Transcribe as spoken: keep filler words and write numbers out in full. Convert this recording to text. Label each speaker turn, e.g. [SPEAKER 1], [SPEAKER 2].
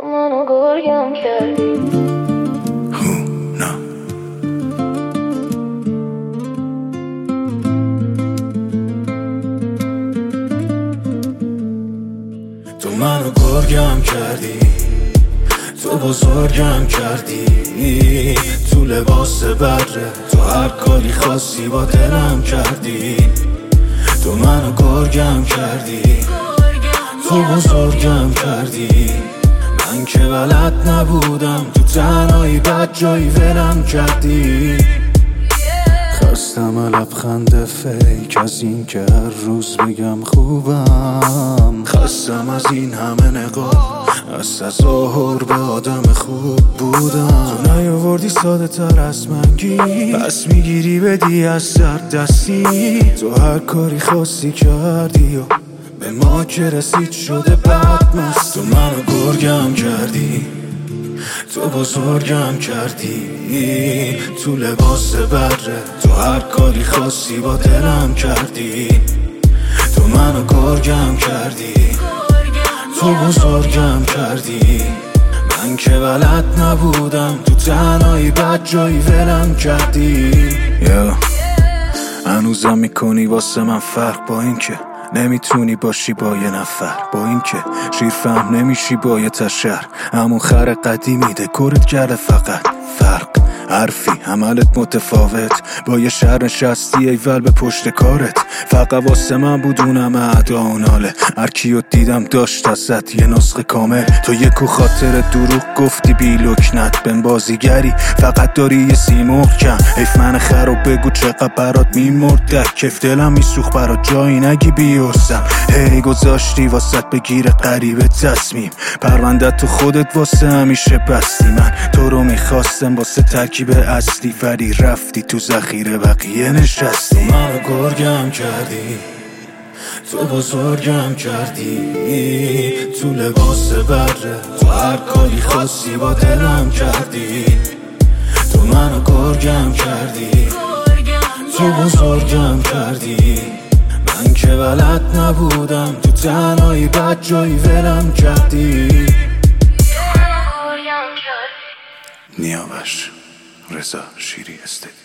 [SPEAKER 1] تو منو گرگم کردی.
[SPEAKER 2] تو منو گرگم کردی، تو بزرگم کردی، تو لباس بره، تو هر کاری خاصی با دلم کردی. تو منو گرگم کردی، تو بزرگم کردی، من که بلد نبودم تو تنهایی بد جایی ولم کردی. خستم لبخند فیک از این که هر روز بگم خوبم، خستم از این همه نقاب، از تظاهر به آدم خوب بودم. تو نیاوردی ساده تر از من گیر، پس میگیری بدی از سر دستی. تو هر کاری خاصی کردی و به ما که رسید شده بد مست. تو منو گرگم کردی، تو بزرگم کردی، تو لباس بره، تو هر کاری خاصی با دلم کردی. تو منو گرگم کردی، تو بزرگم کردی، من که بلد نبودم تو تنهایی بد جایی ولم کردی. yeah. هنوزم میکنی واسه من فرق، با این که نمیتونی باشی با یه نفر، با این که شیر فهم نمیشی با یه تشر. همون خر قدیمی دکورت کرده فقط فرق حرفی عملت متفاوت، با یه شهر نشستی ایول به پشت کارت. فقط واسه من بود اونم اعدا و ناله، هر کیو دیدم داشت ازت یه نسخه کامل. تو یکو خاطر دروغ گفتی بی لکنت بن بازیگری، فقط داری یه سیمرغ کم. حیف من خراب بگو چقدر برات میمرد، کف دلم میسوخ برات جایی نگی بیوستم. هی گذاشتی واسط بگیر غریبه تصمیم، پرونده تو خودت واسه همیشه بستی. من تو رو میخواستم واسه ترکیب اصلی، ولی رفتی تو ذخیره بقیه نشستی. تو منو گرگم کردی، تو بزرگم کردی، تو لباس بره، تو هر کاری خاصی با دلم کردی. تو منو گرگم کردی، تو بزرگم کردی، من که بلد نبودم تو تنهایی بد جایی ولم کردی. نیاوش رضا شیری استدی.